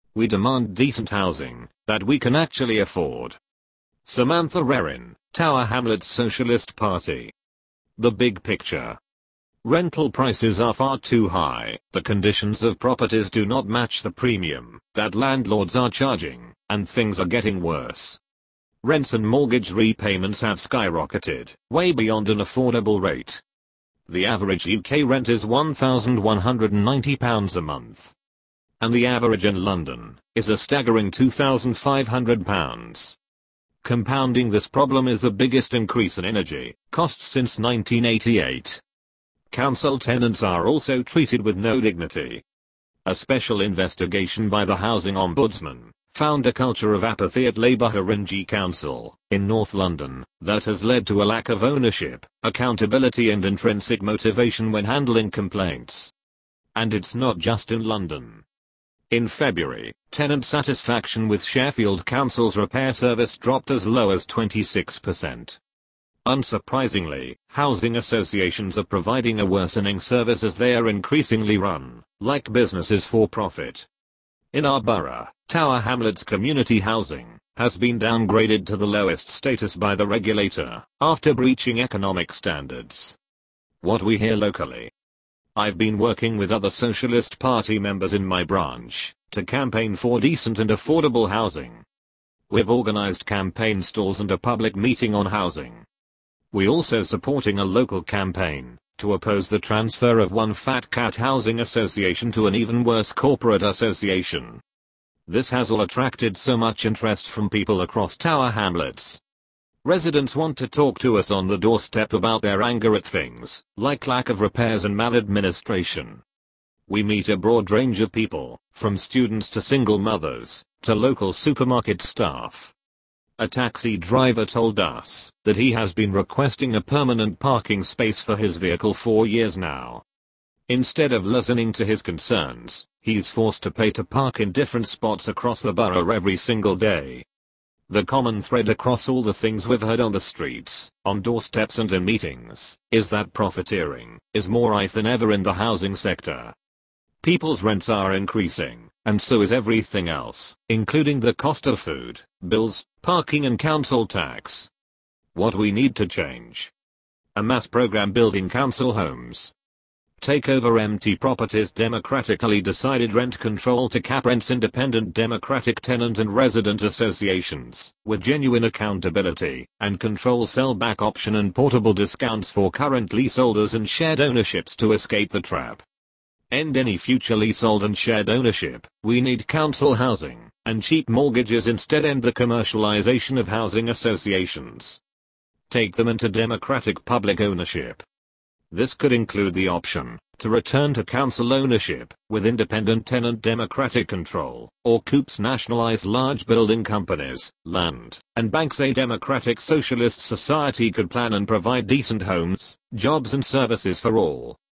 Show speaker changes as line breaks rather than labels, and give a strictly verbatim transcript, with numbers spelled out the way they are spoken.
We demand decent housing that we can actually afford. Samantha Rerin, Tower Hamlets Socialist Party. The big picture. Rental prices are far too high, the conditions of properties do not match the premium that landlords are charging, and things are getting worse. Rents and mortgage repayments have skyrocketed, way beyond an affordable rate. The average U K rent is one thousand one hundred ninety pounds a month. And the average in London is a staggering two thousand five hundred pounds. Compounding this problem is the biggest increase in energy costs since nineteen eighty-eight. Council tenants are also treated with no dignity. A special investigation by the Housing Ombudsman found a culture of apathy at Labour Haringey Council in North London that has led to a lack of ownership, accountability and intrinsic motivation when handling complaints. And it's not just in London. In February, tenant satisfaction with Sheffield Council's repair service dropped as low as twenty-six percent. Unsurprisingly, housing associations are providing a worsening service as they are increasingly run like businesses for profit. In our borough, Tower Hamlets Community Housing has been downgraded to the lowest status by the regulator after breaching economic standards. What we hear locally. I've been working with other Socialist Party members in my branch to campaign for decent and affordable housing. We've organized campaign stalls and a public meeting on housing. We're also supporting a local campaign to oppose the transfer of one Fat Cat housing association to an even worse corporate association. This has all attracted so much interest from people across Tower Hamlets. Residents want to talk to us on the doorstep about their anger at things like lack of repairs and maladministration. We meet a broad range of people, from students to single mothers, to local supermarket staff. A taxi driver told us that he has been requesting a permanent parking space for his vehicle for years now. Instead of listening to his concerns, he's forced to pay to park in different spots across the borough every single day. The common thread across all the things we've heard on the streets, on doorsteps and in meetings, is that profiteering is more rife than ever in the housing sector. People's rents are increasing, and so is everything else, including the cost of food, bills, parking and council tax. What we need to change. A mass program building council homes. Take over empty properties, democratically decided rent control to cap rents, independent democratic tenant and resident associations, with genuine accountability, and control sellback option and portable discounts for current leaseholders and shared ownerships to escape the trap. End any future leasehold and shared ownership. We need council housing and cheap mortgages instead. End the commercialization of housing associations. Take them into democratic public ownership. This could include the option to return to council ownership with independent tenant democratic control, or coups nationalize large building companies, land, and banks. A democratic socialist society could plan and provide decent homes, jobs and services for all,